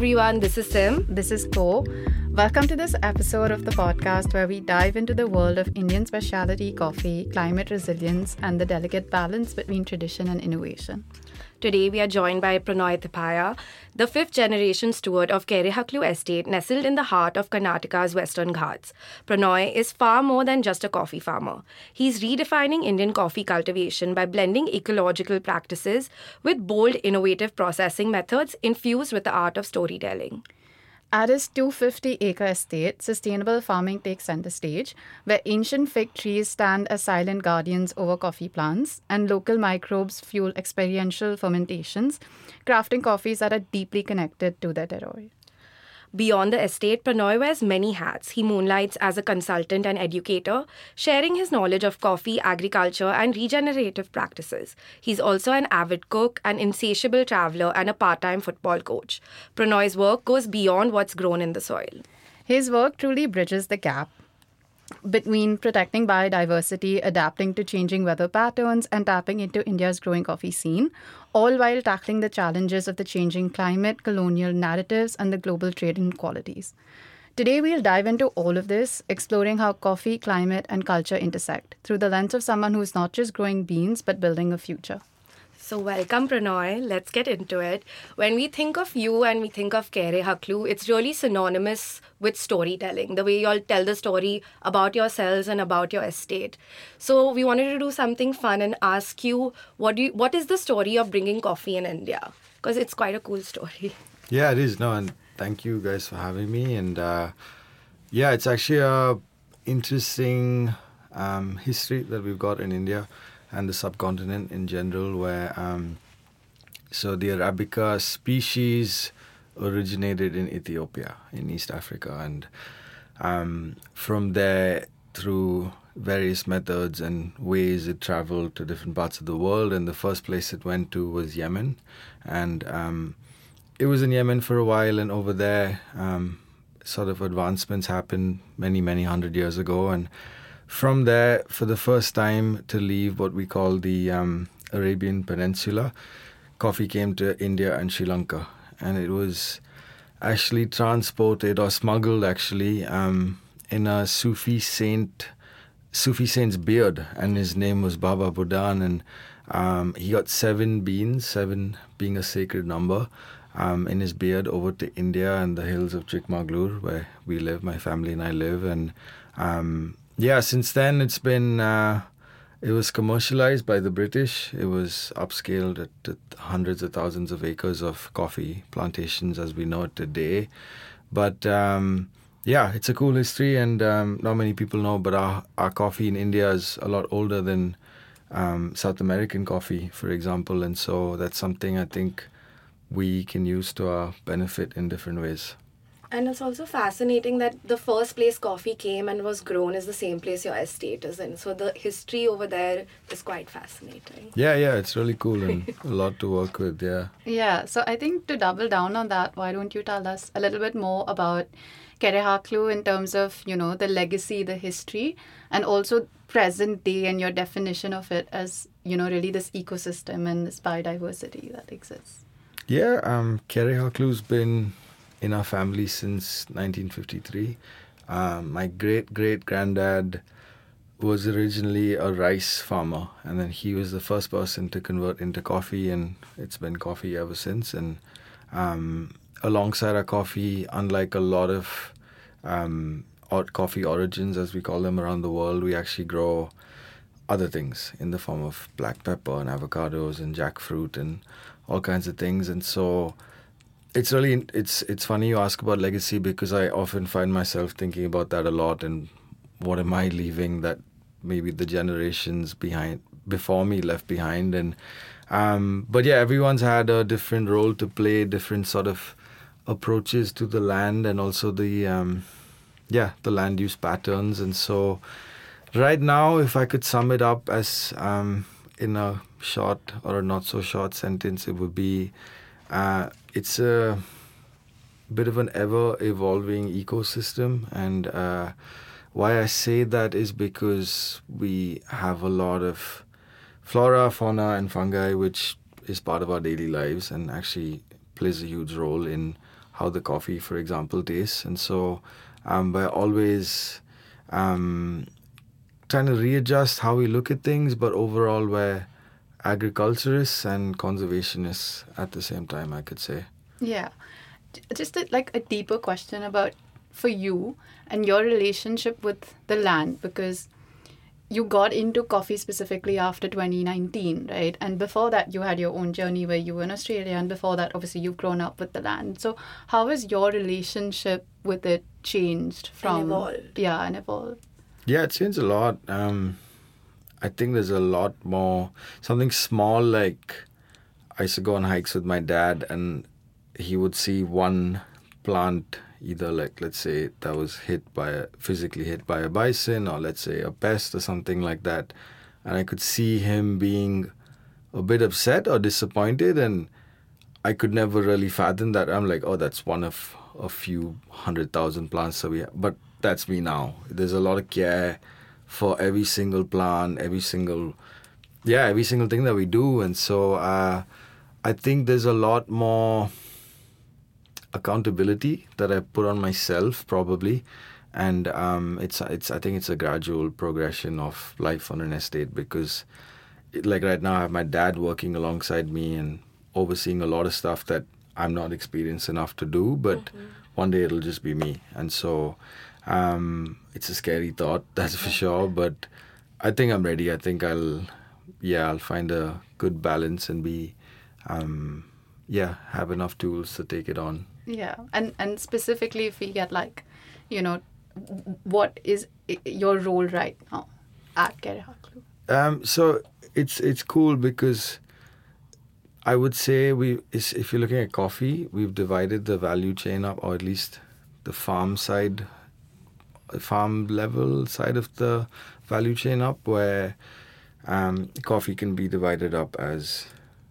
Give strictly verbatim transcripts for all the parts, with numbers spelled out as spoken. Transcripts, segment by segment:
everyone, this is Sim. This is Ko. Welcome to this episode of the podcast where we dive into the world of Indian specialty coffee, climate resilience, and the delicate balance between tradition and innovation. Today we are joined by Pranoy Thipaiya, the fifth generation steward of Kerehaklu Estate nestled in the heart of Karnataka's Western Ghats. Pranoy is far more than just a coffee farmer. He's redefining Indian coffee cultivation by blending ecological practices with bold, innovative processing methods infused with the art of storytelling. At his two hundred fifty acre estate, sustainable farming takes center stage, where ancient fig trees stand as silent guardians over coffee plants, and local microbes fuel experiential fermentations, crafting coffees that are deeply connected to their terroir. Beyond the estate, Pranoy wears many hats. He moonlights as a consultant and educator, sharing his knowledge of coffee, agriculture, and regenerative practices. He's also an avid cook, an insatiable traveler, and a part-time football coach. Pranoy's work goes beyond what's grown in the soil. His work truly bridges the gap between protecting biodiversity, adapting to changing weather patterns, and tapping into India's growing coffee scene, all while tackling the challenges of the changing climate, colonial narratives, and the global trade inequalities. Today, we'll dive into all of this, exploring how coffee, climate, and culture intersect through the lens of someone who's not just growing beans, but building a future. So welcome, Pranoy. Let's get into it. When we think of you and we think of Kerehaklu, it's really synonymous with storytelling, the way you all tell the story about yourselves and about your estate. So we wanted to do something fun and ask you, what do you, what is the story of bringing coffee in India? Because it's quite a cool story. Yeah, it is. No, and thank you guys for having me. And uh, yeah, it's actually a interesting um, history that we've got in India and the subcontinent in general, where um, so the Arabica species originated in Ethiopia, in East Africa, and um, from there, through various methods and ways, it traveled to different parts of the world, and the first place it went to was Yemen, and um, it was in Yemen for a while, and over there, um, sort of advancements happened many, many hundred years ago, and from there, for the first time to leave what we call the um, Arabian Peninsula, coffee came to India and Sri Lanka. And it was actually transported or smuggled actually um, in a Sufi saint, Sufi saint's beard. And his name was Baba Budan. And um, he got seven beans, seven being a sacred number, um, in his beard over to India and the hills of Chikmagalur, where we live, my family and I live. And um, Yeah, since then it's been, uh, it was commercialized by the British. It was upscaled at, at hundreds of thousands of acres of coffee plantations as we know it today. But um, yeah, it's a cool history, and um, not many people know, but our, our coffee in India is a lot older than um, South American coffee, for example. And so that's something I think we can use to our benefit in different ways. And it's also fascinating that the first place coffee came and was grown is the same place your estate is in. So the history over there is quite fascinating. Yeah, yeah, it's really cool and a lot to work with, yeah. Yeah, so I think to double down on that, why don't you tell us a little bit more about Kerehaklu in terms of, you know, the legacy, the history, and also present day and your definition of it as, you know, really this ecosystem and this biodiversity that exists. Yeah, um, Kerehaklu's been in our family since nineteen fifty-three. Um, my great-great-granddad was originally a rice farmer, and then he was the first person to convert into coffee, and it's been coffee ever since. And um, alongside our coffee, unlike a lot of um, coffee origins, as we call them around the world, we actually grow other things in the form of black pepper and avocados and jackfruit and all kinds of things. And so It's really, it's it's funny you ask about legacy, because I often find myself thinking about that a lot, and what am I leaving that maybe the generations behind before me left behind. And um, but yeah, everyone's had a different role to play, different sort of approaches to the land, and also the um, yeah the land use patterns. And so right now, if I could sum it up as um, in a short or a not so short sentence, it would be. Uh, it's a bit of an ever-evolving ecosystem, and uh, why I say that is because we have a lot of flora, fauna, and fungi, which is part of our daily lives and actually plays a huge role in how the coffee, for example, tastes. And so um, we're always um, trying to readjust how we look at things, but overall we're agriculturists and conservationists at the same time, I could say. Yeah. J- Just a, like a deeper question about for you and your relationship with the land, because you got into coffee specifically after twenty nineteen, right? And before that, you had your own journey where you were in Australia, and before that, obviously, you've grown up with the land. So, how has your relationship with it changed from evolved. Yeah, and evolved. Yeah, it changed a lot. Um, I think there's a lot more, something small like I used to go on hikes with my dad and he would see one plant, either like, let's say that was hit by a, physically hit by a bison, or let's say a pest or something like that. And I could see him being a bit upset or disappointed, and I could never really fathom that. I'm like, oh, that's one of a few hundred thousand plants that we have. But that's me now. There's a lot of care for every single plant, every single, yeah, every single thing that we do. And so uh, I think there's a lot more accountability that I put on myself, probably. And um, it's, it's, I think it's a gradual progression of life on an estate, because it, like right now I have my dad working alongside me and overseeing a lot of stuff that I'm not experienced enough to do, but mm-hmm. one day it'll just be me. And so um, it's a scary thought, that's for sure, but I think I'm ready. I think I'll, yeah, I'll find a good balance and be, um, yeah, have enough tools to take it on. Yeah, and and specifically if we get like, you know, what is your role right now at Gere Haklu? Um, so it's it's cool because I would say we, if you're looking at coffee, we've divided the value chain up, or at least the farm side, farm level side of the value chain up, where um, coffee can be divided up as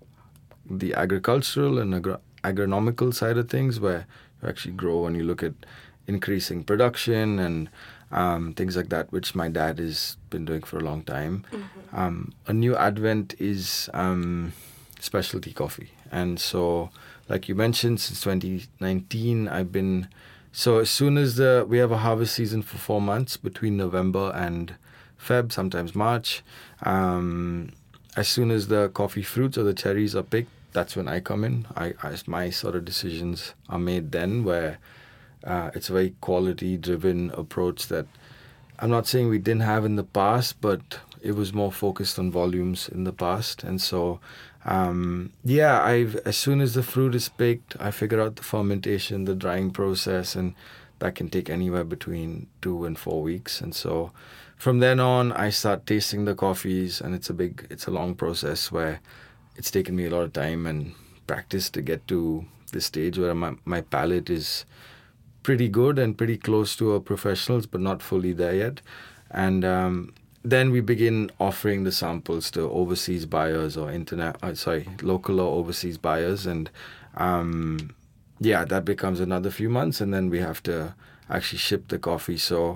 the agricultural and agro- agronomical side of things, where you actually grow and you look at increasing production and um, things like that, which my dad has been doing for a long time. Mm-hmm. Um, a new advent is um, specialty coffee. And so, like you mentioned, since twenty nineteen, I've been... So as soon as the we have a harvest season for four months, between November and Feb, sometimes March. Um, as soon as the coffee fruits or the cherries are picked, that's when I come in. I, I my sort of decisions are made then, where uh, it's a very quality-driven approach that I'm not saying we didn't have in the past, but it was more focused on volumes in the past. And so, um, yeah, I've as soon as the fruit is picked, I figure out the fermentation, the drying process, and that can take anywhere between two and four weeks. And so, from then on, I start tasting the coffees, and it's a big, it's a long process where it's taken me a lot of time and practice to get to this stage where my, my palate is pretty good and pretty close to a professional's, but not fully there yet. And um, then we begin offering the samples to overseas buyers or internet, uh, sorry, local or overseas buyers. And um, yeah, that becomes another few months, and then we have to actually ship the coffee. So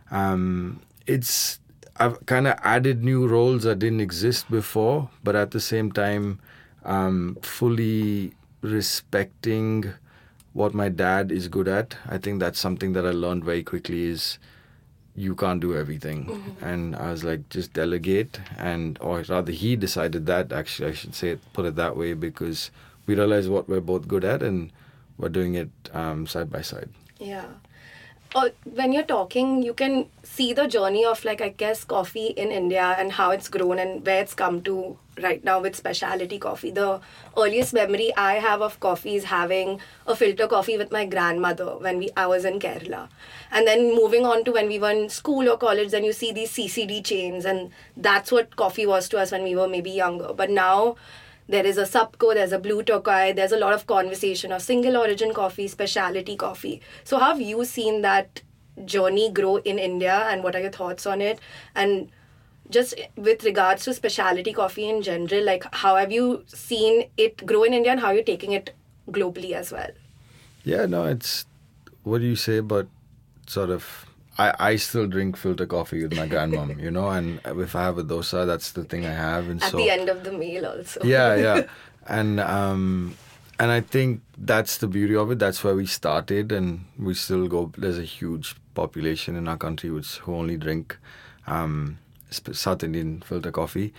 um, it's, I've kind of added new roles that didn't exist before, but at the same time, um, fully respecting what my dad is good at. I think that's something that I learned very quickly is you can't do everything. Mm-hmm. And I was like, just delegate. And, or rather he decided that, actually, I should say it, put it that way, because we realized what we're both good at and we're doing it um, side by side. Yeah. Uh, when you're talking, you can see the journey of, like, I guess, coffee in India and how it's grown and where it's come to right now with specialty coffee. The earliest memory I have of coffee is having a filter coffee with my grandmother when we I was in Kerala. And then moving on to when we were in school or college, then you see these C C D chains, and that's what coffee was to us when we were maybe younger. But now there is a Sapco, there's a Blue Tokai, there's a lot of conversation of single origin coffee, specialty coffee. So how have you seen that journey grow in India, and what are your thoughts on it? And just with regards to specialty coffee in general, like how have you seen it grow in India and how you're taking it globally as well? Yeah, no, it's, what do you say about sort of, I, I still drink filter coffee with my grandmom, you know, and if I have a dosa, that's the thing I have. And At so, the end of the meal also. Yeah, yeah. And um, and I think that's the beauty of it. That's where we started, and we still go. There's a huge population in our country which who only drink um, South Indian filter coffee.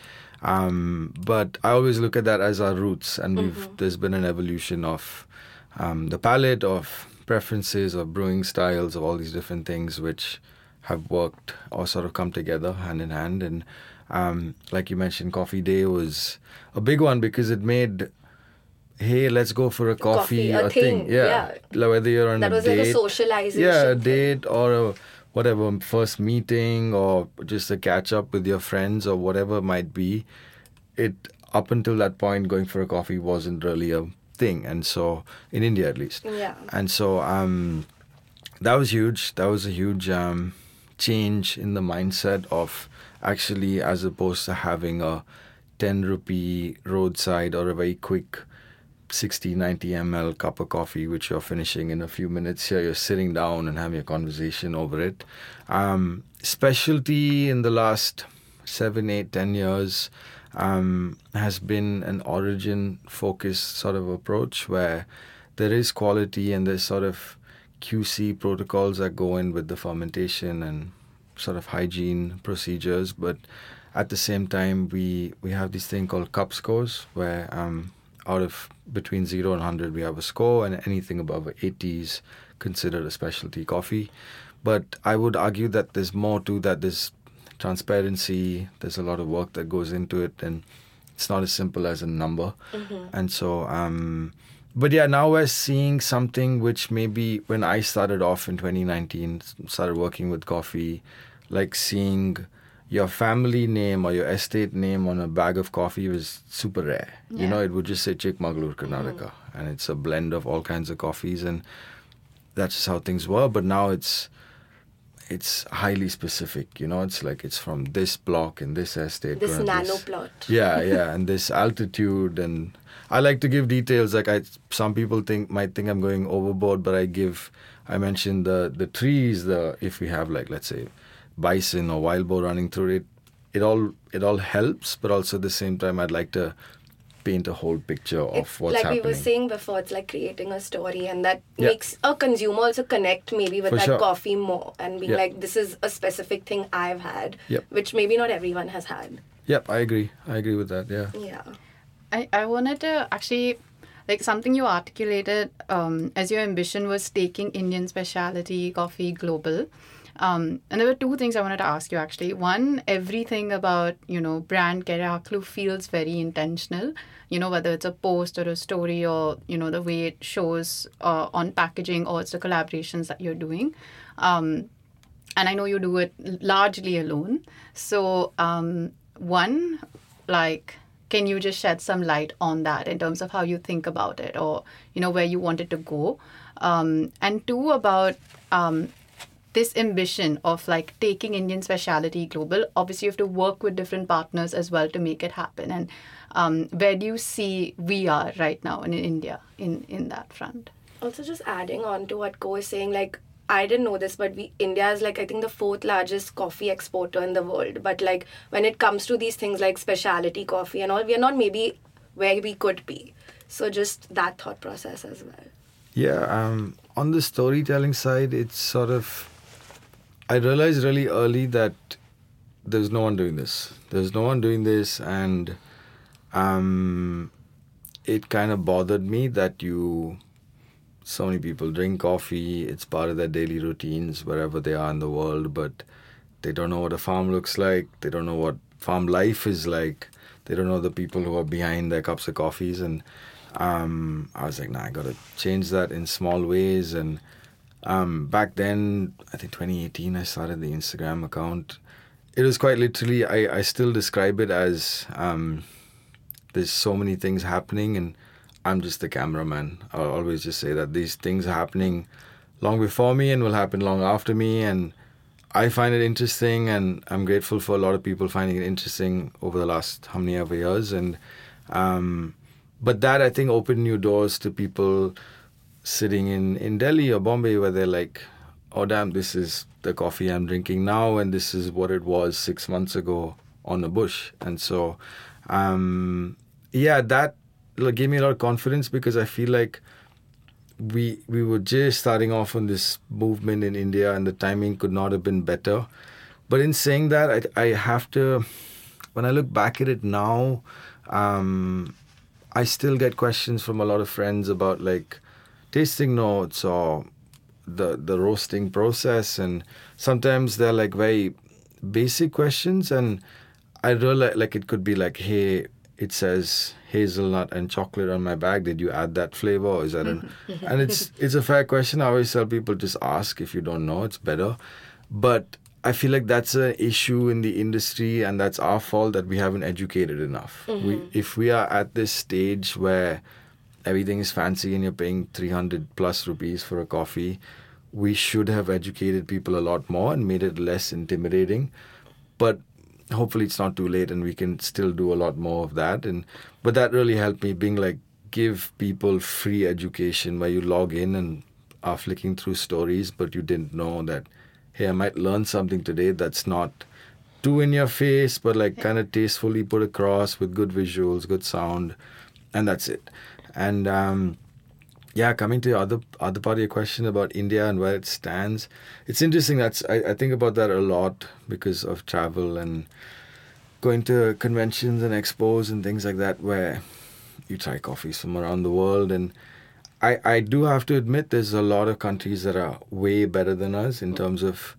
Um, but I always look at that as our roots, and we've mm-hmm. there's been an evolution of um, the palate, of preferences, of brewing styles, of all these different things which have worked or sort of come together hand in hand. And um, like you mentioned, Coffee Day was a big one because it made, hey, let's go for a coffee, coffee a, a thing. thing. Yeah. yeah. Like whether you're on that a was date. Like a socialization. Yeah, a thing. date or a whatever, first meeting or just a catch up with your friends or whatever it might be. It, up until that point, going for a coffee wasn't really a thing. And so, in India at least. Yeah. And so, um, that was huge. That was a huge um, change in the mindset of actually, as opposed to having a ten rupee roadside or a very quick sixty, ninety milliliter cup of coffee, which you're finishing in a few minutes. Here, you're sitting down and having a conversation over it. Um, specialty in the last seven, eight, ten years um, has been an origin-focused sort of approach where there is quality and there's sort of Q C protocols that go in with the fermentation and sort of hygiene procedures. But at the same time, we, we have this thing called cup scores where um, out of between zero and one hundred, we have a score, and anything above eighty is considered a specialty coffee. But I would argue that there's more to that. There's transparency, there's a lot of work that goes into it, and it's not as simple as a number. Mm-hmm. And so, um, but yeah, now we're seeing something which maybe when I started off in twenty nineteen, started working with coffee, like seeing your family name or your estate name on a bag of coffee was super rare. Yeah. You know, it would just say Chikmagalur, Karnataka. Mm. And it's a blend of all kinds of coffees. And that's just how things were. But now it's it's highly specific. You know, it's like it's from this block in this estate. This nano plot. Yeah, yeah. And this altitude. And I like to give details. Like I, some people think might think I'm going overboard, but I give, I mentioned the, the trees, the if we have like, let's say, bison or wild boar running through it, it all it all helps, but also at the same time I'd like to paint a whole picture of it's what's like happening. Like we were saying before, it's like creating a story, and that yeah. makes a consumer also connect maybe with For that sure. coffee more and being yeah. like, this is a specific thing I've had, yep. which maybe not everyone has had. Yep, I agree. I agree with that, yeah. Yeah. I, I wanted to actually, like something you articulated um, as your ambition was taking Indian specialty coffee global. Um, and there were two things I wanted to ask you, actually. One, everything about, you know, brand Kere-Haklu feels very intentional, you know, whether it's a post or a story or, you know, the way it shows uh, on packaging or it's the collaborations that you're doing. Um, and I know you do it largely alone. So, um, one, like, can you just shed some light on that in terms of how you think about it or, you know, where you want it to go? Um, and two, about... Um, this ambition of like taking Indian specialty global. Obviously, you have to work with different partners as well to make it happen. And um, where do you see we are right now in India in, in that front? Also, just adding on to what Ko is saying, like, I didn't know this, but we India is like, I think, the fourth largest coffee exporter in the world. But like, when it comes to these things like specialty coffee and all, we are not maybe where we could be. So just that thought process as well. Yeah, um, on the storytelling side, it's sort of... I realized really early that there's no one doing this. There's no one doing this, and um, it kind of bothered me that you, so many people drink coffee. It's part of their daily routines wherever they are in the world, but they don't know what a farm looks like. They don't know what farm life is like. They don't know the people who are behind their cups of coffees. And um, I was like, nah, I got to change that in small ways. And Um, back then, I think twenty eighteen, I started the Instagram account. It was quite literally, I, I still describe it as um, there's so many things happening and I'm just the cameraman. I'll always just say that these things are happening long before me and will happen long after me. And I find it interesting, and I'm grateful for a lot of people finding it interesting over the last how many ever years. And um, but that, I think, opened new doors to people sitting in, in Delhi or Bombay where they're like, oh damn, this is the coffee I'm drinking now and this is what it was six months ago on the bush. And so, um, yeah, that like, gave me a lot of confidence because I feel like we we were just starting off on this movement in India, and the timing could not have been better. But in saying that, I, I have to, when I look back at it now, um, I still get questions from a lot of friends about like tasting notes or the the roasting process, and sometimes they're like very basic questions, and I realize like it could be like, hey, it says hazelnut and chocolate on my bag. Did you add that flavor? Or is that an... And it's it's a fair question. I always tell people, just ask. If you don't know, it's better. But I feel like that's an issue in the industry, and that's our fault that we haven't educated enough. Mm-hmm. We, if we are at this stage where everything is fancy and you're paying three hundred plus rupees for a coffee, we should have educated people a lot more and made it less intimidating. But hopefully it's not too late and we can still do a lot more of that. And but that really helped me, being like, give people free education where you log in and are flicking through stories, but you didn't know that, hey, I might learn something today that's not too in your face, but like yeah. kind of tastefully put across with good visuals, good sound, and that's it. And um, yeah, coming to the other other part of your question about India and where it stands, it's interesting. That's I, I think about that a lot because of travel and going to conventions and expos and things like that, where you try coffees from around the world. And I, I do have to admit there's a lot of countries that are way better than us in terms of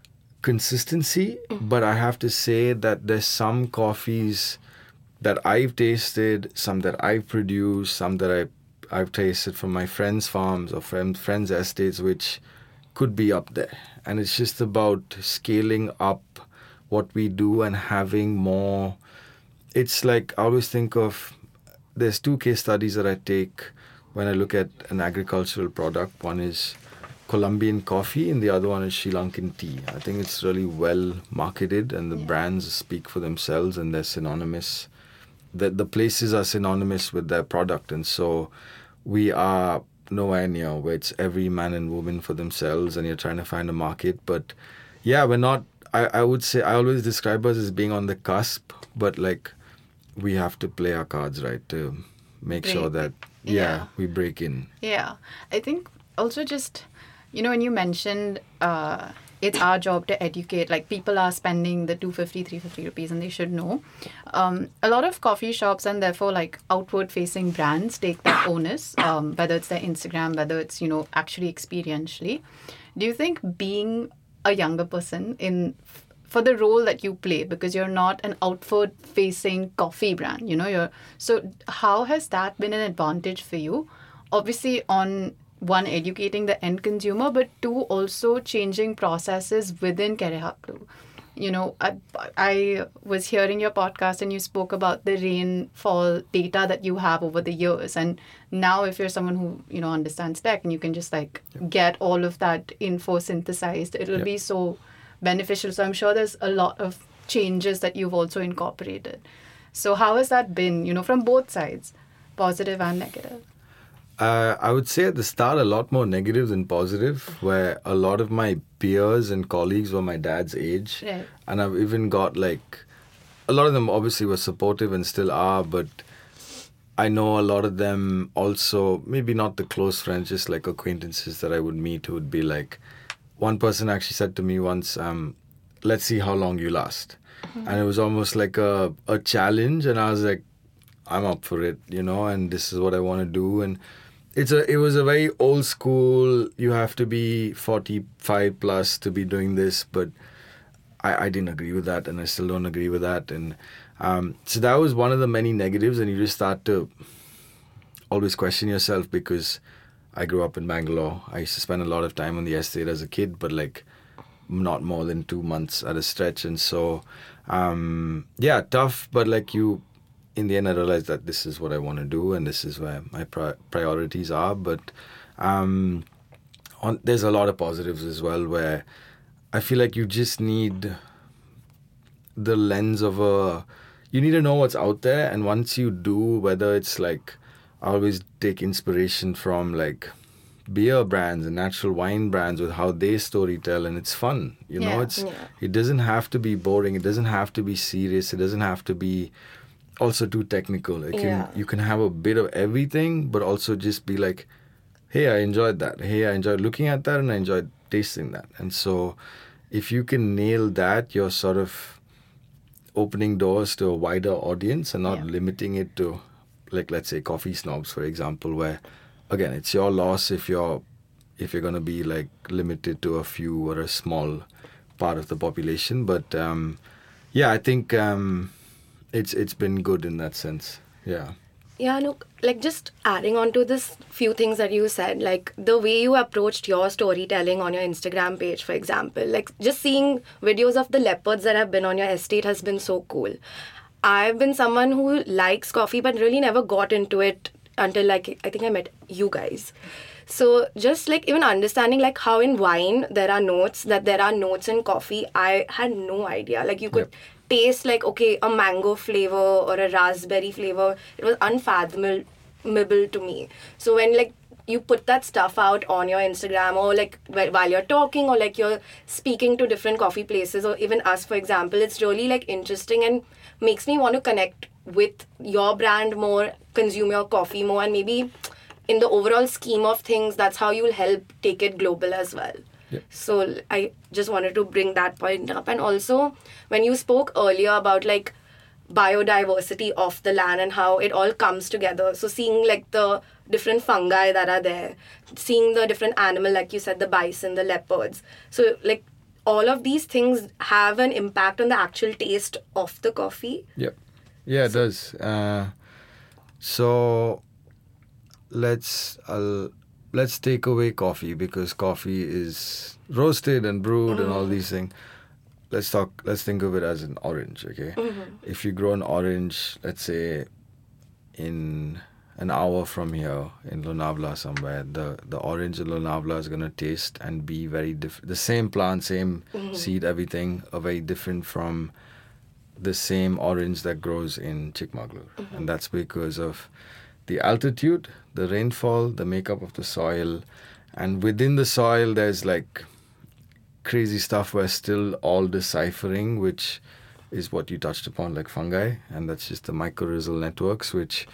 consistency. Mm-hmm. But I have to say that there's some coffees that I've tasted, some that I've produced, some that I, I've tasted from my friends' farms or friend, friends' estates, which could be up there. And it's just about scaling up what we do and having more. It's like, I always think of, there's two case studies that I take when I look at an agricultural product. One is Colombian coffee and the other one is Sri Lankan tea. I think it's really well marketed and the yeah. brands speak for themselves and they're synonymous. The, the places are synonymous with their product, and so we are nowhere near where it's every man and woman for themselves and you're trying to find a market. But yeah, we're not, I, I would say, I always describe us as being on the cusp, but like we have to play our cards right to make break. sure that, yeah, yeah, we break in. Yeah. I think also just, you know, when you mentioned uh, it's our job to educate, like people are spending the two hundred fifty, three hundred fifty rupees and they should know. Um, a lot of coffee shops and therefore like outward facing brands take that onus, um, whether it's their Instagram, whether it's, you know, actually experientially. Do you think being a younger person in for the role that you play, because you're not an outward facing coffee brand, you know, you're so how has that been an advantage for you? Obviously on one, educating the end consumer, but two, also changing processes within Kerehaklu. You know, I, I was hearing your podcast and you spoke about the rainfall data that you have over the years. And now if you're someone who, you know, understands tech and you can just like yep. get all of that info synthesized, it'll yep. be so beneficial. So I'm sure there's a lot of changes that you've also incorporated. So how has that been, you know, from both sides, positive and negative? Uh, I would say at the start a lot more negative than positive, where a lot of my peers and colleagues were my dad's age. Right. And I've even got like, a lot of them obviously were supportive and still are, but I know a lot of them also, maybe not the close friends, just like acquaintances that I would meet who would be like, one person actually said to me once, um, let's see how long you last. Mm-hmm. And it was almost like a, a challenge. And I was like, I'm up for it, you know, and this is what I want to do. And it's a, it was a very old school, you have to be forty-five plus to be doing this. But I, I didn't agree with that, and I still don't agree with that. And um, so that was one of the many negatives. And you just start to always question yourself, because I grew up in Bangalore. I used to spend a lot of time on the estate as a kid, but like not more than two months at a stretch. And so, um, yeah, tough, but like you, in the end, I realized that this is what I want to do and this is where my pri- priorities are. But um, on, there's a lot of positives as well, where I feel like you just need the lens of a... You need to know what's out there. And once you do, whether it's like... I always take inspiration from like beer brands and natural wine brands with how they storytell, and it's fun. You know, yeah, it's yeah. it doesn't have to be boring. It doesn't have to be serious. It doesn't have to be also too technical. It can, Yeah. You can have a bit of everything, but also just be like, hey, I enjoyed that. Hey, I enjoyed looking at that and I enjoyed tasting that. And so if you can nail that, you're sort of opening doors to a wider audience and not Yeah. limiting it to, like, let's say coffee snobs, for example, where, again, it's your loss if you're if you're going to be like limited to a few or a small part of the population. But um, yeah, I think um, it's it's been good in that sense. Yeah. Yeah, no, like just adding on to this few things that you said, like the way you approached your storytelling on your Instagram page, for example, like just seeing videos of the leopards that have been on your estate has been so cool. I've been someone who likes coffee but really never got into it until like I think I met you guys. So just like even understanding like how in wine there are notes, that there are notes in coffee, I had no idea. Like you could Yep. taste like, okay, a mango flavor or a raspberry flavor. It was unfathomable to me. So when like you put that stuff out on your Instagram or like wh- while you're talking or like you're speaking to different coffee places or even us, for example, it's really like interesting and makes me want to connect with your brand more, consume your coffee more, and maybe in the overall scheme of things, that's how you'll help take it global as well. Yep. So I just wanted to bring that point up. And also, when you spoke earlier about like biodiversity of the land and how it all comes together, so seeing like the different fungi that are there, seeing the different animal, like you said, the bison, the leopards. So like all of these things have an impact on the actual taste of the coffee. Yep. Yeah, it does. Uh, so let's uh, let's take away coffee, because coffee is roasted and brewed and all these things. Let's talk. Let's think of it as an orange. Okay. If you grow an orange, let's say in an hour from here in Lonavala somewhere, the the orange in Lonavala is gonna taste and be very different. The same plant, same seed, everything, are very different from the same orange that grows in Chikmagalur. And that's because of the altitude, the rainfall, the makeup of the soil. And within the soil, there's like crazy stuff we're still all deciphering, which is what you touched upon, like fungi. And that's just the mycorrhizal networks, which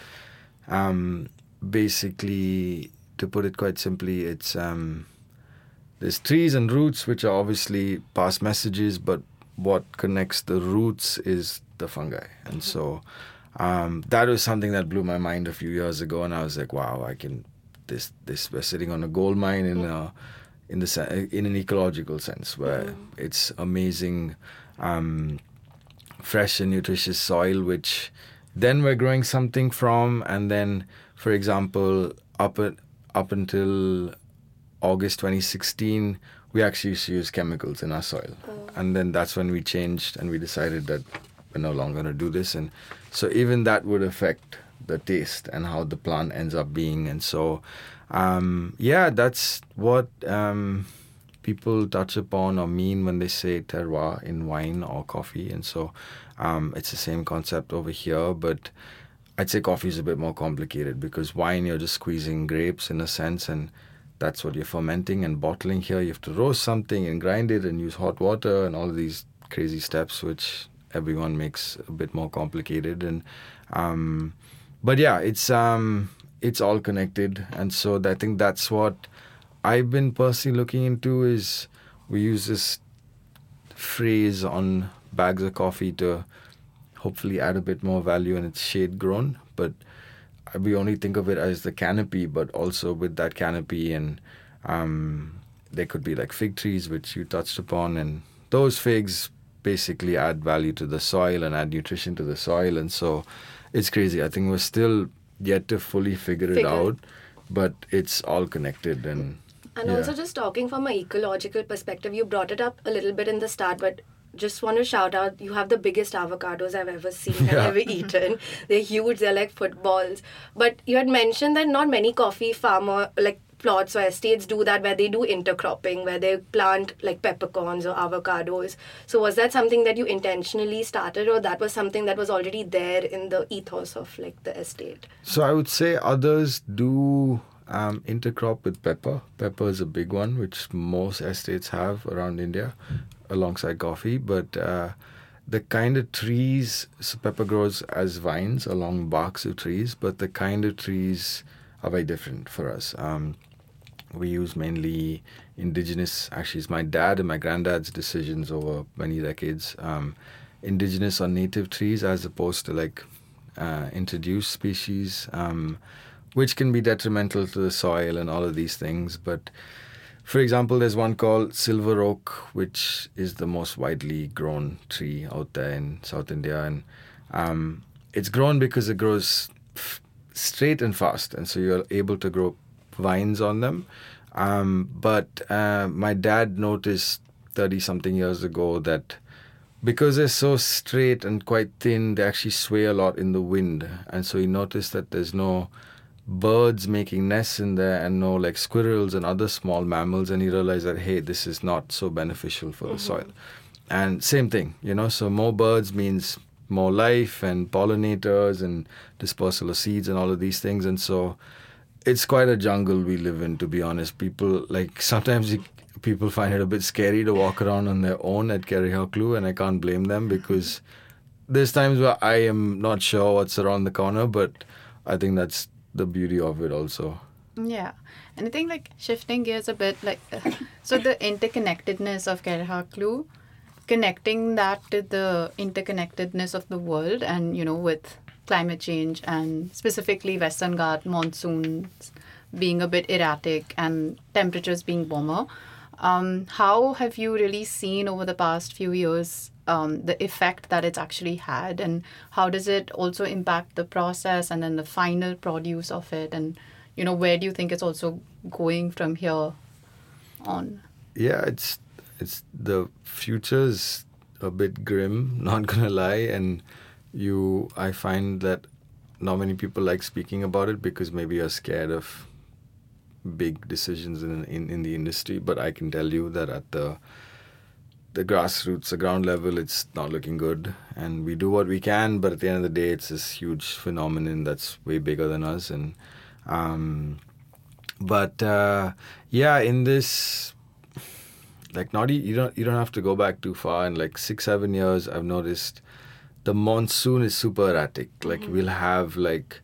um, basically, to put it quite simply, it's um, there's trees and roots which are obviously pass messages, but what connects the roots is the fungi. And so um, that was something that blew my mind a few years ago, and I was like, wow, I can this this we're sitting on a gold mine in a in the se- in an ecological sense, where it's amazing um, fresh and nutritious soil, which then we're growing something from. And then, for example, up at, up until August twenty sixteen, we actually used to use chemicals in our soil. And then that's when we changed and we decided that we're no longer going to do this. And so even that would affect the taste and how the plant ends up being. And so, um, yeah, that's what um, people touch upon or mean when they say terroir in wine or coffee. And so um, it's the same concept over here, but I'd say coffee is a bit more complicated, because wine, you're just squeezing grapes in a sense, and that's what you're fermenting and bottling. Here you have to roast something and grind it and use hot water and all of these crazy steps, which everyone makes a bit more complicated. And um, but yeah, it's um, it's all connected. And so I think that's what I've been personally looking into, is we use this phrase on bags of coffee to hopefully add a bit more value, and it's shade grown, but we only think of it as the canopy. But also with that canopy, and um, there could be like fig trees, which you touched upon, and those figs basically add value to the soil and add nutrition to the soil. And so it's crazy. I think we're still yet to fully figure, Figure. it out, but it's all connected. And And yeah. also just talking from an ecological perspective, you brought it up a little bit in the start, but just want to shout out, you have the biggest avocados I've ever seen and Yeah. ever eaten. They're huge, they're like footballs. But you had mentioned that not many coffee farmer, like plots or estates do that, where they do intercropping, where they plant like peppercorns or avocados. So was that something that you intentionally started, or that was something that was already there in the ethos of like the estate? So I would say others do um, intercrop with pepper. Pepper is a big one, which most estates have around India, alongside coffee. But uh, the kind of trees, so pepper grows as vines along barks of trees, but the kind of trees are very different for us. Um, we use mainly indigenous, actually it's my dad and my granddad's decisions over many decades, um, indigenous or native trees as opposed to like uh, introduced species, um, which can be detrimental to the soil and all of these things. But for example, there's one called silver oak, which is the most widely grown tree out there in South India. And um, it's grown because it grows f- straight and fast. And so you're able to grow vines on them. Um, but uh, my dad noticed thirty-something years ago that because they're so straight and quite thin, they actually sway a lot in the wind. And so he noticed that there's no birds making nests in there and no like squirrels and other small mammals, and he realized that, hey, this is not so beneficial for mm-hmm. the soil. And same thing, you know, so more birds means more life and pollinators and dispersal of seeds and all of these things. And so it's quite a jungle we live in, to be honest. People like sometimes you, people find it a bit scary to walk around on their own at Kerryhawklu, and I can't blame them because there's times where I am not sure what's around the corner, but I think that's the beauty of it also. Yeah. And I think like shifting gears a bit, like uh, so the interconnectedness of Kerryhawklu, connecting that to the interconnectedness of the world and, you know, with climate change and specifically Western Ghat monsoons being a bit erratic and temperatures being warmer. Um, how have you really seen over the past few years um, the effect that it's actually had, and how does it also impact the process and then the final produce of it, and you know, where do you think it's also going from here on? Yeah, it's it's the future's a bit grim, not gonna lie, and you I find that not many people like speaking about it because maybe you're scared of big decisions in, in, in the industry, but I can tell you that at the the grassroots, the ground level, it's not looking good. And we do what we can, but at the end of the day, it's this huge phenomenon that's way bigger than us. And um, but uh, yeah, in this, like, not you don't you don't have to go back too far. In like six seven years, I've noticed the monsoon is super erratic. Like mm-hmm. we'll have like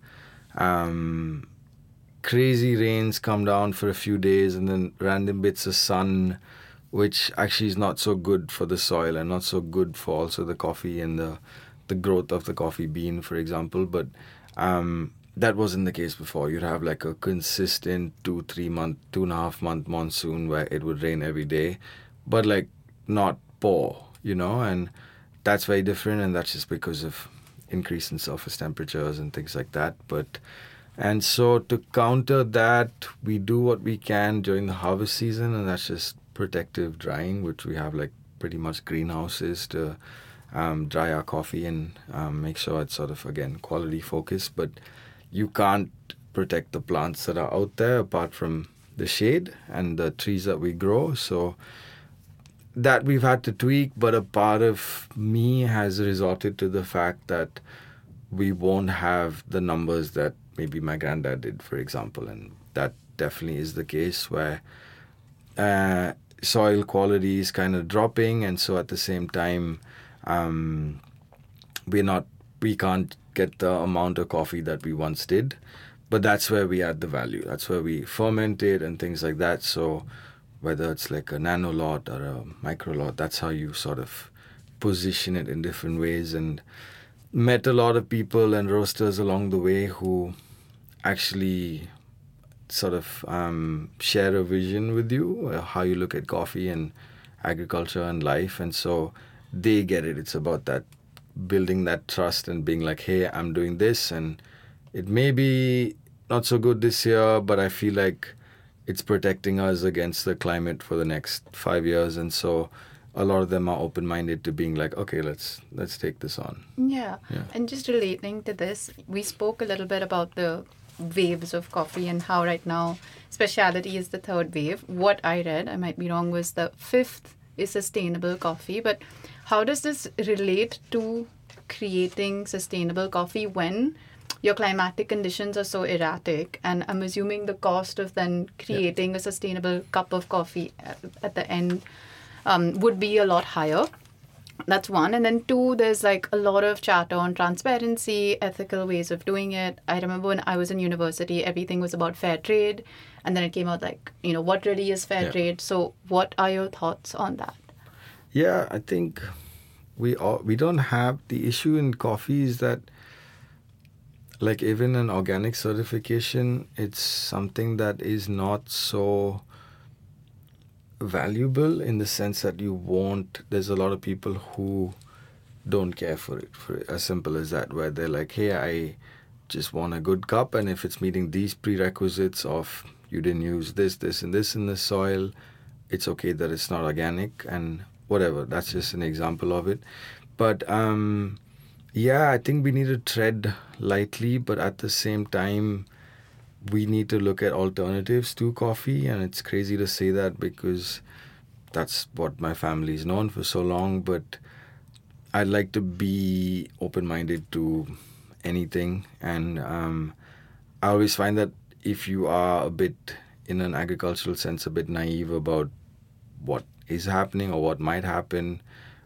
um, crazy rains come down for a few days, and then random bits of sun, which actually is not so good for the soil and not so good for also the coffee and the the growth of the coffee bean, for example. But um, that wasn't the case before. You'd have like a consistent two, three month, two and a half month monsoon where it would rain every day, but like not pour, you know, and that's very different. And that's just because of increase in surface temperatures and things like that. But and so to counter that, we do what we can during the harvest season, and that's just protective drying, which we have like pretty much greenhouses to um, dry our coffee and um, make sure it's sort of, again, quality focused. But you can't protect the plants that are out there apart from the shade and the trees that we grow. So that we've had to tweak, but a part of me has resorted to the fact that we won't have the numbers that maybe my granddad did, for example. And that definitely is the case where uh, soil quality is kind of dropping, and so at the same time, um, we're not, we can't get the amount of coffee that we once did. But that's where we add the value. That's where we ferment it and things like that. So whether it's like a nano lot or a micro lot, that's how you sort of position it in different ways. And met a lot of people and roasters along the way who actually sort of um, share a vision with you, uh, how you look at coffee and agriculture and life. And so they get it. It's about that, building that trust and being like, hey, I'm doing this, and it may be not so good this year, but I feel like it's protecting us against the climate for the next five years. And so a lot of them are open-minded to being like, okay, let's let's take this on. Yeah. yeah. And just relating to this, we spoke a little bit about the waves of coffee and how right now specialty is the third wave. What I read, I might be wrong, was the fifth is sustainable coffee. But how does this relate to creating sustainable coffee when your climatic conditions are so erratic? And I'm assuming the cost of then creating yeah. a sustainable cup of coffee at, at the end um, would be a lot higher. That's one. And then two, there's like a lot of chatter on transparency, ethical ways of doing it. I remember when I was in university, everything was about fair trade. And then it came out like, you know, what really is fair Yeah. trade? So what are your thoughts on that? Yeah, I think we all, we don't have the issue in coffee is that like even an organic certification, it's something that is not so valuable in the sense that you won't, there's a lot of people who don't care for it, for it, as simple as that, where they're like, hey, I just want a good cup, and if it's meeting these prerequisites of you didn't use this, this, and this in the soil, it's okay that it's not organic and whatever. That's just an example of it. But um, yeah, I think we need to tread lightly, but at the same time, we need to look at alternatives to coffee. And it's crazy to say that because that's what my family is known for so long. But I'd like to be open-minded to anything. And um, I always find that if you are a bit, in an agricultural sense, a bit naive about what is happening or what might happen,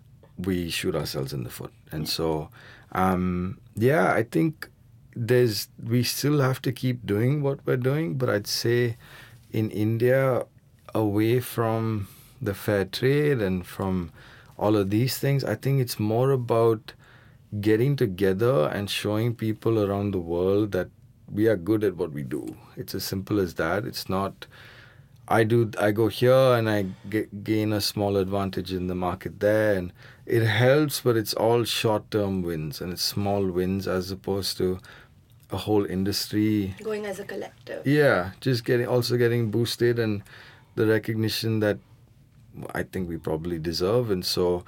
we shoot ourselves in the foot. And so, um, yeah, I think there's we still have to keep doing what we're doing. But I'd say in India, away from the fair trade and from all of these things, I think it's more about getting together and showing people around the world that we are good at what we do. It's as simple as that. It's not, I do, I go here and I get, gain a small advantage in the market there, and it helps, but it's all short-term wins and it's small wins as opposed to a whole industry Going as a collective. yeah, just getting also getting boosted and the recognition that I think we probably deserve. And so,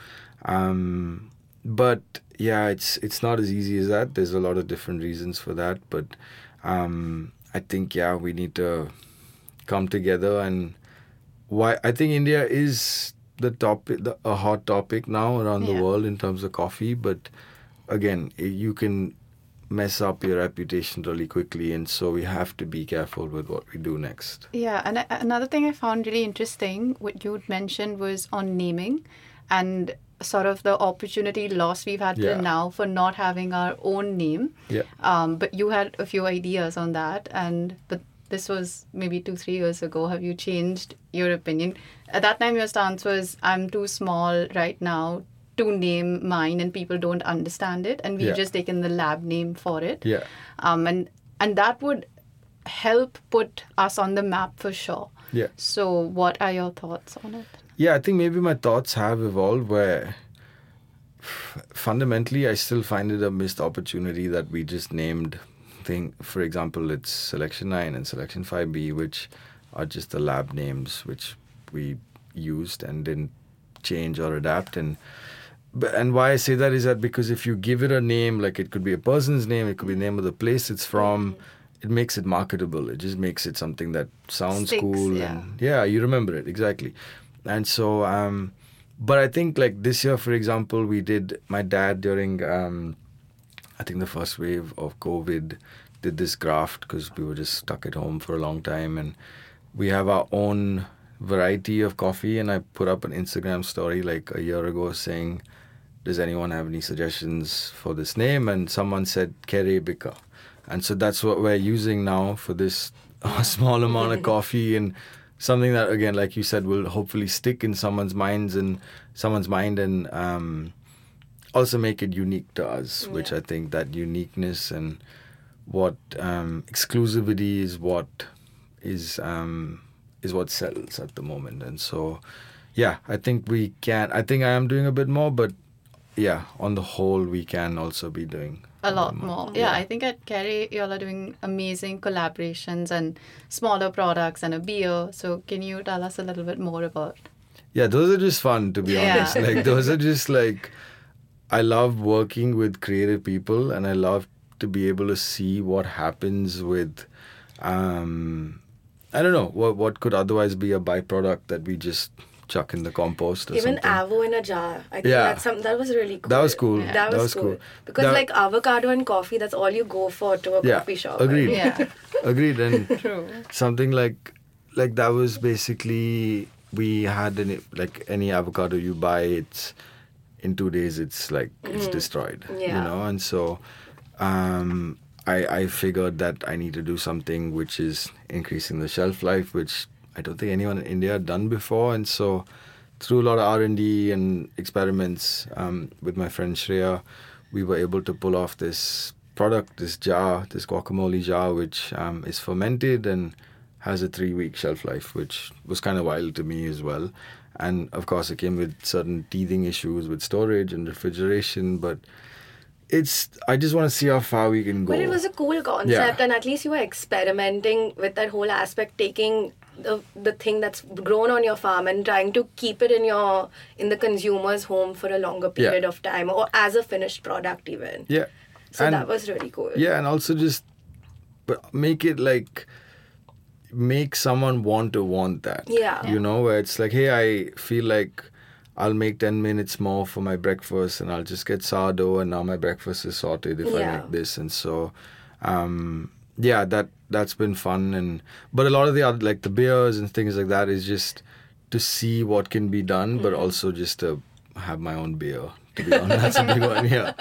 um, but yeah, it's it's not as easy as that. There's a lot of different reasons for that. But um, I think, yeah, we need to come together. And why I think India is the topic, the, a hot topic now around Yeah. the world in terms of coffee. But again, you can mess up your reputation really quickly, and so we have to be careful with what we do next. Yeah, and a- another thing I found really interesting, what you mentioned was on naming and sort of the opportunity loss we've had Yeah. till now for not having our own name. Yeah. Um, but you had a few ideas on that, and but this was maybe two, three years ago. Have you changed your opinion? At that time, your stance was, I'm too small right now to name mine, and people don't understand it, and we've Yeah. just taken the lab name for it. Yeah. Um, and and that would help put us on the map for sure. Yeah. So, what are your thoughts on it? Yeah, I think maybe my thoughts have evolved where f- fundamentally I still find it a missed opportunity that we just named thing. For example, it's Selection nine and Selection five B, which are just the lab names which we used and didn't change or adapt. And but, and why I say that is that because if you give it a name, like it could be a person's name, it could be the name of the place it's from, it makes it marketable. It just makes it something that sounds Sticks, cool. yeah. And yeah, you remember it, exactly. And so, um, but I think like this year, for example, we did, my dad during, um, I think the first wave of COVID, did this graft because we were just stuck at home for a long time. And we have our own variety of coffee. And I put up an Instagram story like a year ago saying, does anyone have any suggestions for this name? And someone said Kerebika. And so that's what we're using now for this small amount of coffee, and something that, again, like you said, will hopefully stick in someone's minds and someone's mind, and um, also make it unique to us, which Yeah. I think that uniqueness and what um, exclusivity is what is um, is what sells at the moment. And so, yeah, I think we can. I think I am doing a bit more, but yeah, on the whole, we can also be doing A lot bit more. Yeah, I think at Kerry, y'all are doing amazing collaborations and smaller products and a beer. So, can you tell us a little bit more about? Yeah, those are just fun, to be Yeah. honest. Like, those are just like, I love working with creative people, and I love to be able to see what happens with, um, I don't know, what what could otherwise be a byproduct that we just chuck in the compost or Even something. avo in a jar. I think Yeah. that's some, that was really cool. That was cool. Yeah. That was, cool. Because That- like avocado and coffee, that's all you go for to a Yeah, coffee shop. agreed. right? Yeah. Agreed. And True. something like like that was basically, we had any, like any avocado you buy, it's in two days it's like it's Mm. destroyed. You Yeah. know, and so um, I I figured that I need to do something which is increasing the shelf life, which I don't think anyone in India had done before, and so through a lot of R and D and experiments um, with my friend Shreya, we were able to pull off this product, this jar, this guacamole jar, which um, is fermented and has a three-week shelf life, which was kind of wild to me as well. And of course, it came with certain teething issues with storage and refrigeration, but it's, I just want to see how far we can go. But it was a cool concept, Yeah. and at least you were experimenting with that whole aspect, taking the the thing that's grown on your farm and trying to keep it in your in the consumer's home for a longer Yeah. period of time, or as a finished product even. Yeah. So And- that was really cool. Yeah, and also just but make it like make someone want to want that. Yeah. You know, where it's like, hey, I feel like I'll make ten minutes more for my breakfast and I'll just get sourdough and now my breakfast is sorted if I Yeah. make this. And so um yeah, that that's been fun. And but a lot of the other like the beers and things like that is just to see what can be done, but Mm-hmm. also just to have my own beer. To be honest, that's a big one. Yeah.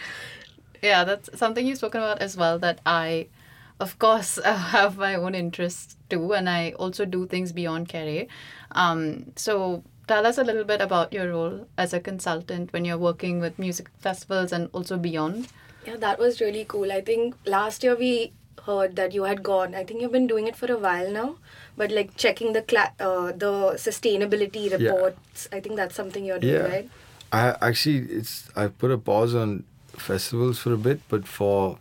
Yeah, that's something you've spoken about as well, that I, of course, uh, have my own interests too, and I also do things beyond Kere. Um, so tell us a little bit about your role as a consultant when you're working with music festivals and also beyond. Yeah, that was really cool. I think last year we heard that you had gone. I think you've been doing it for a while now, but like checking the cla- uh, the sustainability Yeah. reports. I think that's something you're doing, Yeah. right? I actually it's I put a pause on festivals for a bit, but for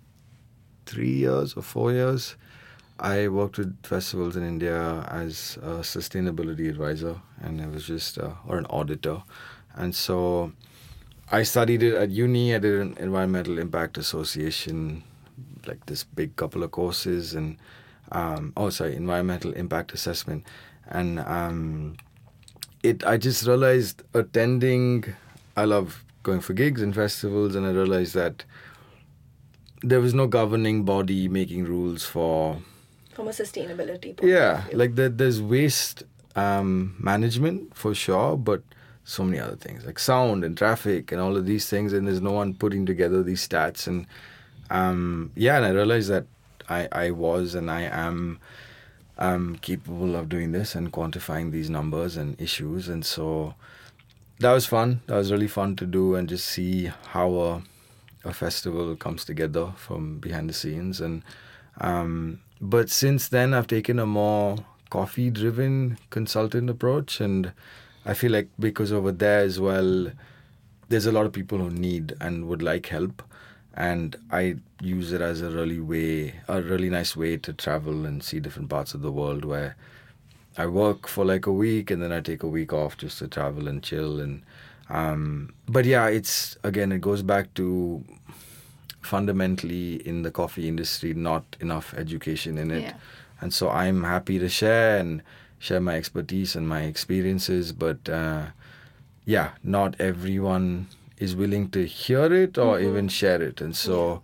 three years or four years, I worked with festivals in India as a sustainability advisor, and I was just uh, or an auditor, and so I studied it at uni. I did an environmental impact association, like this big couple of courses, and um, oh sorry, environmental impact assessment, and um, it I just realized attending, I love going for gigs and festivals, and I realized that there was no governing body making rules for From a sustainability point yeah of view. like there, there's waste um, management for sure, but so many other things like sound and traffic and all of these things, and there's no one putting together these stats. And um, yeah and I realized that I, I was and I am um, capable of doing this and quantifying these numbers and issues. And so that was fun. That was really fun to do and just see how a, a festival comes together from behind the scenes. And um, but since then, I've taken a more coffee-driven consultant approach, and I feel like because over there as well, there's a lot of people who need and would like help, and I use it as a really way, a really nice way to travel and see different parts of the world, where I work for like a week and then I take a week off just to travel and chill. And um, but yeah, it's again, it goes back to fundamentally in the coffee industry, not enough education in it. Yeah. And so I'm happy to share and share my expertise and my experiences, but uh, yeah, not everyone is willing to hear it or Mm-hmm. even share it. And so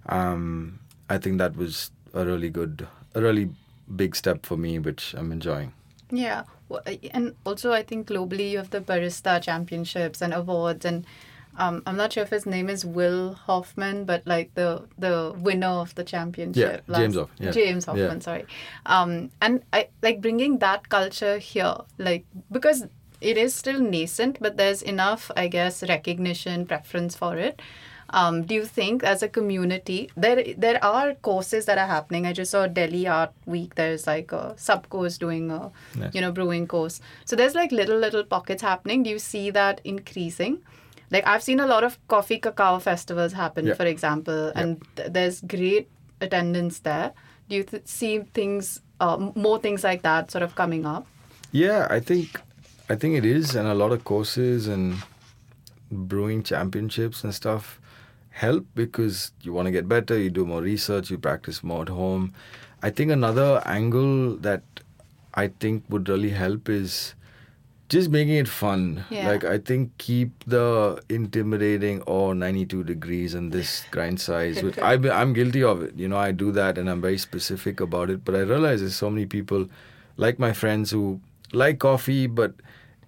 um, I think that was a really good, a really big step for me, which I'm enjoying. Yeah. Well, uh, and also I think globally you have the Barista Championships and awards, and um, I'm not sure if his name is Will Hoffman, but like the the winner of the championship. Yeah, James Hoff- yeah. James Hoffman, Yeah. sorry. Um, and I like bringing that culture here, like because it is still nascent, but there's enough, I guess, recognition, preference for it. Um, do you think as a community, there there are courses that are happening? I just saw Delhi Art Week. There's like a sub course doing a, Nice. you know, brewing course. So there's like little, little pockets happening. Do you see that increasing? Like I've seen a lot of coffee cacao festivals happen, Yeah. for example, and th- there's great attendance there. Do you th- see things, uh, m- more things like that sort of coming up? Yeah, I think I think it is, and a lot of courses and brewing championships and stuff help because you want to get better, you do more research, you practice more at home. I think another angle that I think would really help is just making it fun. Yeah. Like I think keep the intimidating or ninety-two degrees and this grind size, which I I'm guilty of it. You know, I do that and I'm very specific about it. But I realize there's so many people like my friends who like coffee, but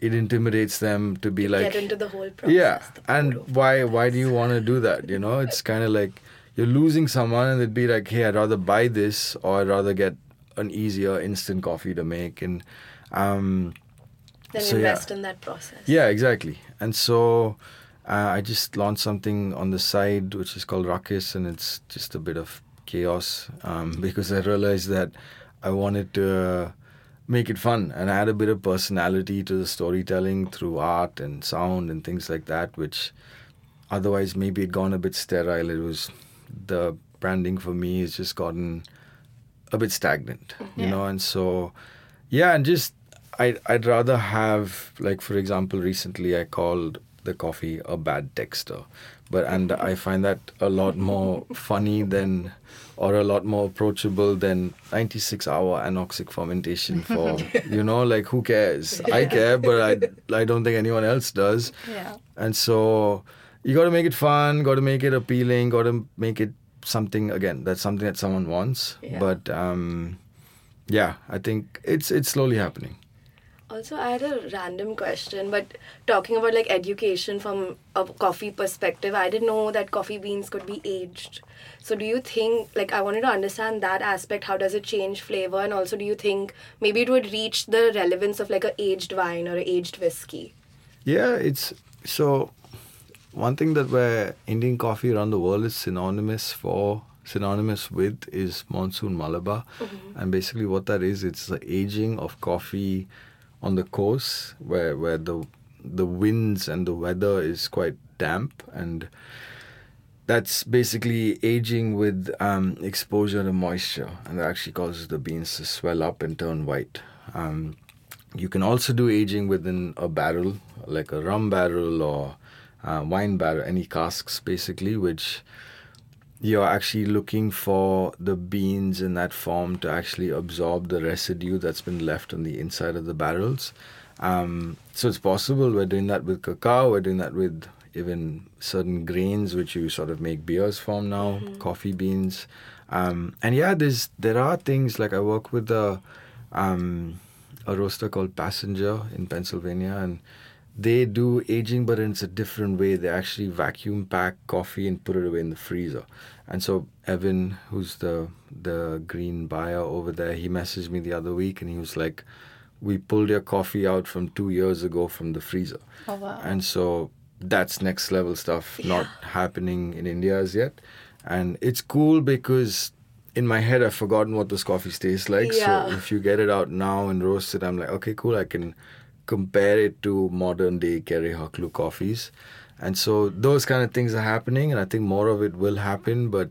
it intimidates them to be like, get into the whole process. yeah, the and pour-over. why why do you want to do that? You know, it's kind of like you're losing someone, and they'd be like, hey, I'd rather buy this, or I'd rather get an easier instant coffee to make, and um, Then so, invest yeah. in that process. Yeah, exactly. And so uh, I just launched something on the side which is called Ruckus, and it's just a bit of chaos um, because I realized that I wanted to uh, make it fun, and I had a bit of personality to the storytelling through art and sound and things like that, which otherwise maybe it gone a bit sterile. It was the branding for me has just gotten a bit stagnant, you Yeah. know, and so yeah, and just I I'd rather have, like, for example, recently I called the coffee a bad texter, but and I find that a lot more funny than, or a lot more approachable than ninety-six hour anoxic fermentation for, you know, like, who cares? I care, but I I don't think anyone else does. Yeah. And so you got to make it fun, got to make it appealing, got to make it something, again, that's something that someone wants. Yeah. But um, yeah, I think it's it's slowly happening. Also, I had a random question, but talking about like education from a coffee perspective, I didn't know that coffee beans could be aged. So do you think, like, I wanted to understand that aspect, how does it change flavor? And also, do you think maybe it would reach the relevance of like a aged wine or a aged whiskey? Yeah, it's so one thing that where Indian coffee around the world is synonymous for, synonymous with is Monsoon Malabar. And basically what that is, it's the aging of coffee on the coast where where the the winds and the weather is quite damp, and that's basically aging with um, exposure to moisture, and that actually causes the beans to swell up and turn white. Um, you can also do aging within a barrel, like a rum barrel or uh, wine barrel, any casks basically, which you're actually looking for the beans in that form to actually absorb the residue that's been left on the inside of the barrels. Um, so it's possible. We're doing that with cacao. We're doing that with even certain grains, which you sort of make beers from now, mm-hmm. coffee beans. Um, and yeah, there's there are things like I work with a, um, a roaster called Passenger in Pennsylvania, and they do aging, but it's a different way. They actually vacuum pack coffee and put it away in the freezer. And so Evan, who's the the green buyer over there, he messaged me the other week, and he was like, we pulled your coffee out from two years ago from the freezer. Oh, wow. And so that's next level stuff, Yeah. not happening in India as yet. And it's cool because in my head, I've forgotten what this coffee tastes like. Yeah. So if you get it out now and roast it, I'm like, okay, cool, I can compare it to modern day Keri Haklu coffees. And so those kind of things are happening, and I think more of it will happen, but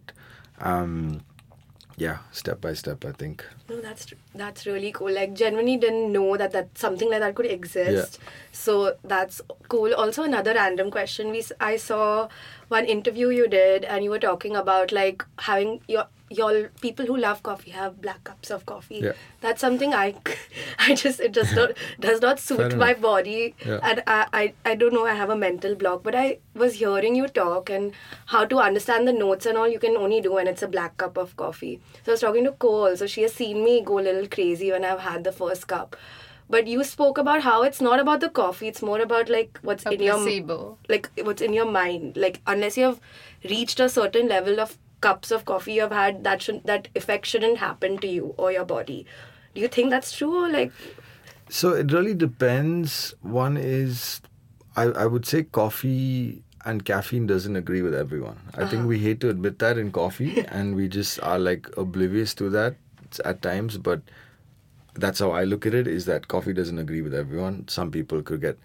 um, yeah, step by step, I think. No, that's that's really cool. Like, genuinely didn't know that, that something like that could exist. So that's cool. Also, another random question. We s- I saw one interview you did, and you were talking about like having your your people who love coffee have black cups of coffee. Yeah. That's something I, I just it just not does not Fair suit my enough. body, Yeah. and I, I I don't know, I have a mental block. But I was hearing you talk, and how to understand the notes and all you can only do when it's a black cup of coffee. So I was talking to Cole, so she has seen me go a little crazy when I've had the first cup. But you spoke about how it's not about the coffee; it's more about like what's A in your placebo. like what's in your mind. Like, unless you have reached a certain level of cups of coffee you have had, that should that effect shouldn't happen to you or your body. Do you think that's true, or like? So it really depends. One is, I, I would say coffee and caffeine doesn't agree with everyone. I think we hate to admit that in coffee, and we just are like oblivious to that at times. But that's how I look at it, is that coffee doesn't agree with everyone. Some people could get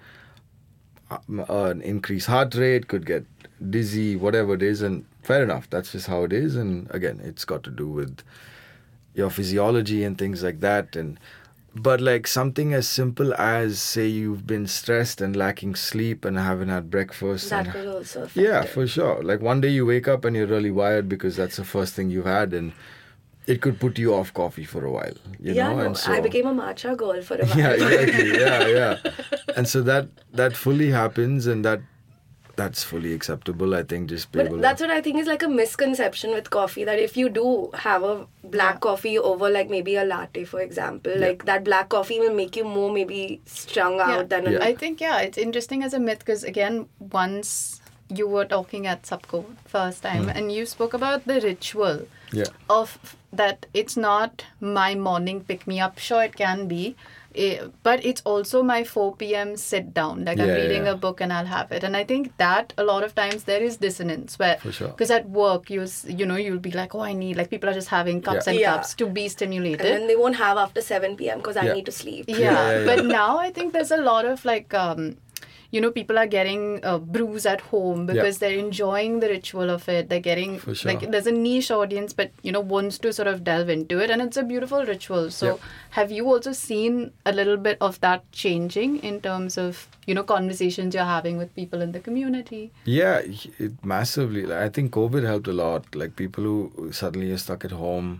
uh, an increased heart rate, could get dizzy, whatever it is, and fair enough. That's just how it is. And again, it's got to do with your physiology and things like that. And but like something as simple as, say, you've been stressed and lacking sleep and haven't had breakfast. That and, could also affect yeah, it. for sure. Like one day you wake up and you're really wired because that's the first thing you've had, and it could put you off coffee for a while. You yeah, know, no, and so I became a matcha girl for a while. yeah, exactly. Yeah, yeah. And so that that fully happens, and that that's fully acceptable. I think just be But able that's to, what I think is like a misconception with coffee, that if you do have a black Yeah. coffee over like maybe a latte, for example, Yeah. like that black coffee will make you more maybe strung Yeah. out than a Yeah. I think, yeah, it's interesting as a myth because, again, once you were talking at Subco first time and you spoke about the ritual yeah. of that it's not my morning pick me up. Sure, it can be. eh, But it's also my four p.m. sit down. Like I'm Yeah, reading yeah. a book and I'll have it. And I think that a lot of times there is dissonance where, For sure. because at work, you s- you know, you'll be like, oh, I need, like people are just having cups Yeah. and Yeah. cups to be stimulated. and then they won't have after seven p.m. because I Yeah. need to sleep. Yeah, Yeah, yeah, but yeah. now I think there's a lot of like, um, you know, people are getting uh, brews at home because they're enjoying the ritual of it. They're getting, For sure. like, there's a niche audience, but, you know, wants to sort of delve into it. And it's a beautiful ritual. So Yeah. have you also seen a little bit of that changing in terms of, you know, conversations you're having with people in the community? Yeah, it massively. Like, I think COVID helped a lot. Like people who suddenly are stuck at home.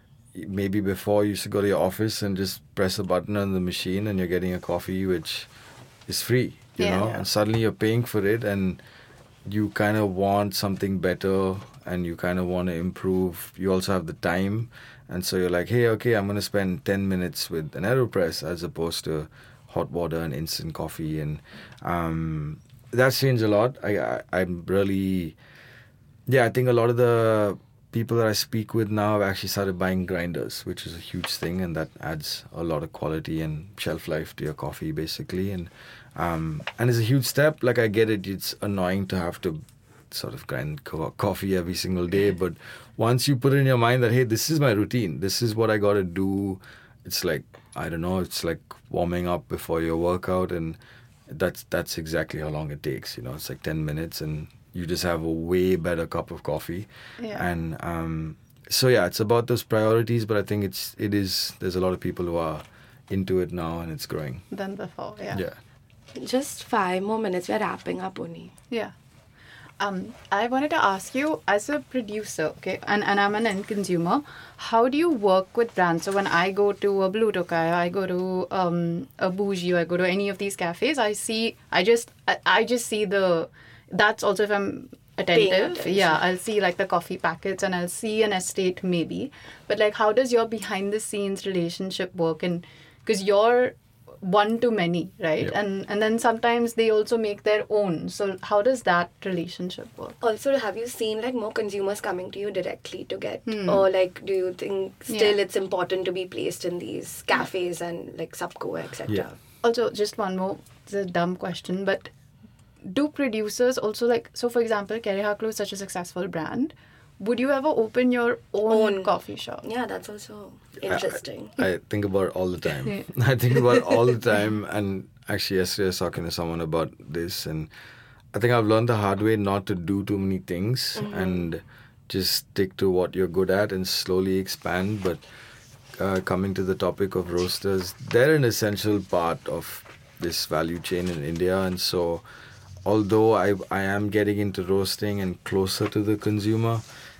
Maybe before you used to go to your office and just press a button on the machine and you're getting a coffee which is free, you Yeah. know, Yeah. and suddenly you're paying for it and you kind of want something better and you kind of want to improve. You also have the time, and so you're like, hey, okay, I'm going to spend ten minutes with an AeroPress as opposed to hot water and instant coffee, and um, that's changed a lot. I, I I'm really, yeah, I think a lot of the people that I speak with now have actually started buying grinders, which is a huge thing, and that adds a lot of quality and shelf life to your coffee, basically. And um, and it's a huge step. Like I get it; it's annoying to have to sort of grind co- coffee every single day, but once you put it in your mind that hey, this is my routine, this is what I got to do. It's like I don't know. It's like warming up before your workout, and that's that's exactly how long it takes. You know, it's like ten minutes, and you just have a way better cup of coffee. Yeah. And um, so yeah, it's about those priorities. But I think it's it is. There's a lot of people who are into it now, and it's growing. Than before, yeah. Yeah. Just five more minutes. We're wrapping up, Uni. Yeah. Um, I wanted to ask you, as a producer, okay, and, and I'm an end consumer, how do you work with brands? So when I go to a Blue Tokai, I go to um, a Bougie, I go to any of these cafes, I see, I just, I, I just see the, that's also if I'm Paying attentive. attention. Yeah, I'll see like the coffee packets and I'll see an estate maybe. But like, how does your behind the scenes relationship work? And because you're one to many, right? Yeah. And and then sometimes they also make their own. So how does that relationship work? Also, have you seen like more consumers coming to you directly to get, or like, do you think still Hmm. Yeah. it's important to be placed in these cafes and like Subco, et cetera? Yeah. Also, just one more, it's a dumb question, but do producers also like, so for example, Kerry Haklu is such a successful brand. Would you ever open your own, Own. coffee shop? Yeah, that's also interesting. I, I think about it all the time. Yeah. I think about it all the time. And actually, yesterday I was talking to someone about this, and I think I've learned the hard way not to do too many things and just stick to what you're good at and slowly expand. But uh, coming to the topic of roasters, they're an essential part of this value chain in India, and so although I I am getting into roasting and closer to the consumer,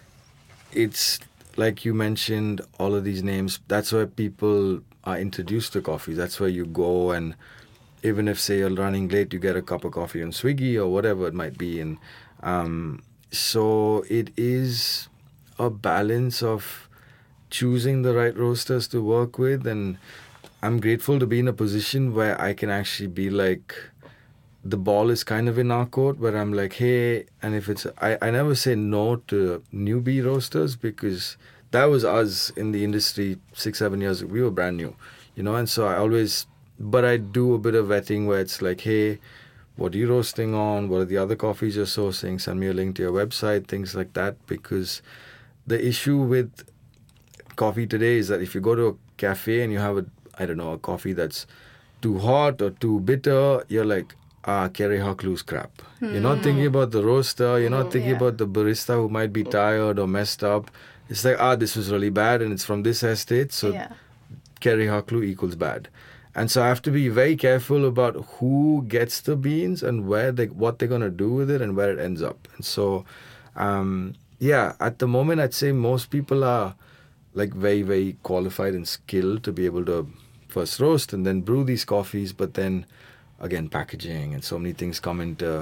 it's like you mentioned, all of these names, that's where people are introduced to coffee. That's where you go, and even if, say, you're running late, you get a cup of coffee on Swiggy or whatever it might be. And um, so it is a balance of choosing the right roasters to work with. And I'm grateful to be in a position where I can actually be like, the ball is kind of in our court, where I'm like, hey, and if it's, I, I never say no to newbie roasters, because that was us in the industry six, seven years ago. We were brand new, you know, and so I always, but I do a bit of vetting where it's like, hey, what are you roasting on? What are the other coffees you're sourcing? Send me a link to your website, things like that, because the issue with coffee today is that if you go to a cafe and you have a, I don't know, a coffee that's too hot or too bitter, you're like, ah, Kerry Haklu's crap. You're not thinking about the roaster. You're not thinking yeah. about the barista who might be tired or messed up. It's like, ah, this was really bad and it's from this estate, so Yeah. Kerry Haklu equals bad. And so I have to be very careful about who gets the beans and where they, what they're going to do with it and where it ends up. And so, um, yeah, at the moment, I'd say most people are like very, very qualified and skilled to be able to first roast and then brew these coffees, but then again, packaging and so many things come into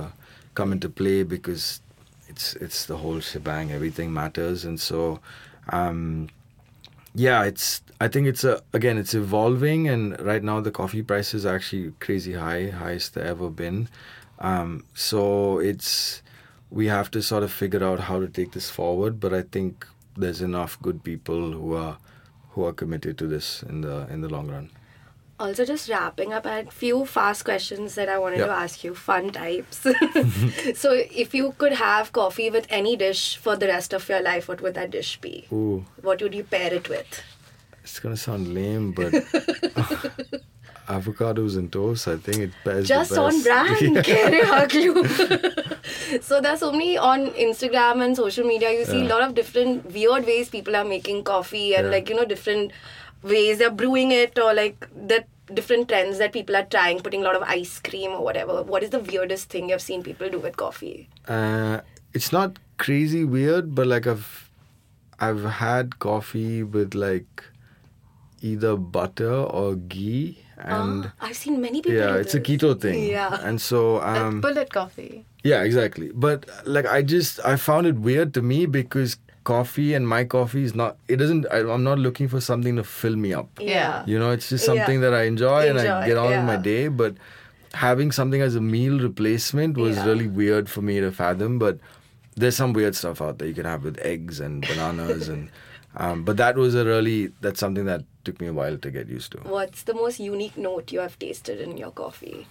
come into play because it's it's the whole shebang. Everything matters, and so um, yeah, it's. I think it's a again it's evolving, and right now the coffee price is actually crazy high, highest they ever been. Um, so it's we have to sort of figure out how to take this forward. But I think there's enough good people who are who are committed to this in the in the long run. Also, just wrapping up, I had few fast questions that I wanted Yep. to ask you, fun types. So, if you could have coffee with any dish for the rest of your life, what would that dish be? Ooh, What would you pair it with? it's gonna sound lame, but avocados and toast. I think it pairs Just the best. on brand, Kere Haklu. So there's so many on Instagram and social media. You see a Yeah. lot of different weird ways people are making coffee, and Yeah. like you know different ways they're brewing it, or like the different trends that people are trying, putting a lot of ice cream or whatever. What is the weirdest thing you've seen people do with coffee? Uh, it's not crazy weird, but like I've I've had coffee with like either butter or ghee, and Ah, I've seen many people. yeah, do it's a this. keto thing. Yeah. And so um, Bullet coffee. yeah, exactly. But like I just I found it weird to me because coffee and my coffee is not. It doesn't. I, I'm not looking for something to fill me up. Yeah. You know, it's just Yeah. something that I enjoy, and I Enjoy, get on with my yeah. day. But having something as a meal replacement was Yeah. really weird for me to fathom. But there's some weird stuff out there you can have with eggs and bananas, and um, but that was a really that's something that took me a while to get used to. What's the most unique note you have tasted in your coffee?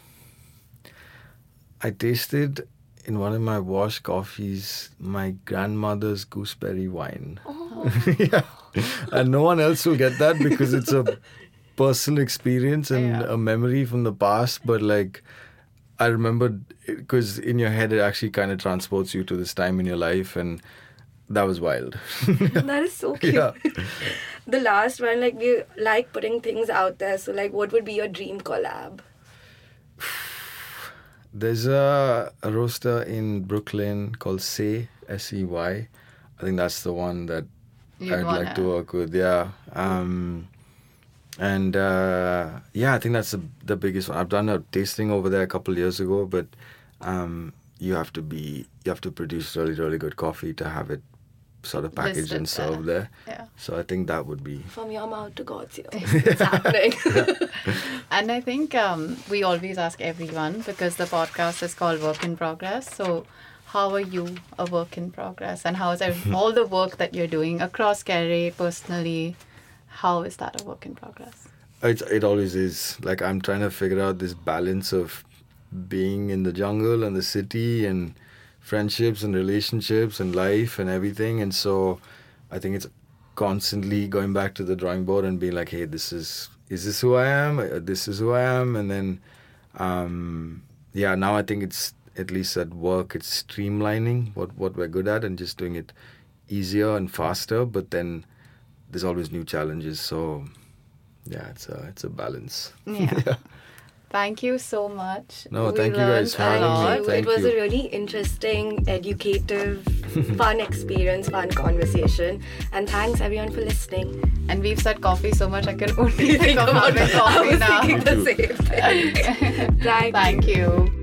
I tasted in one of my wash coffees my grandmother's gooseberry wine. Oh. Yeah, and no one else will get that because it's a personal experience and Yeah. a memory from the past. But like, I remember because in your head it actually kind of transports you to this time in your life, and that was wild. That is so cute. Yeah. The last one, like we like putting things out there. So, like, what would be your dream collab? There's a, a roaster in Brooklyn called Say, S E Y. I think that's the one that You'd I'd like to wanna- work with. Yeah. Um, and uh, yeah, I think that's the, the biggest one. I've done a tasting over there a couple of years ago, but um, you have to be you have to produce really really good coffee to have it sort of packaged Listed and served there. Yeah. So I think that would be. From your mouth to God's ears. It's happening. And I think um, we always ask everyone because the podcast is called Work in Progress. So, how are you a work in progress? And how is ev- all the work that you're doing across Kere personally? How is that a work in progress? It it always is. Like I'm trying to figure out this balance of being in the jungle and the city and friendships and relationships and life and everything. And so I think it's constantly going back to the drawing board and being like, hey, this is is this who I am? Uh, This is who I am. And then um, yeah, now I think it's at least at work it's streamlining what what we're good at and just doing it easier and faster. But then there's always new challenges. So yeah, it's a it's a balance. Yeah. Thank you so much. No, We thank you guys for learned a having me. lot. you. Thank It was you. a really interesting, educative, fun experience, fun conversation. And thanks everyone for listening. And we've said coffee so much, I can only think of having I coffee was now. thinking the same thing. Thank Thank you.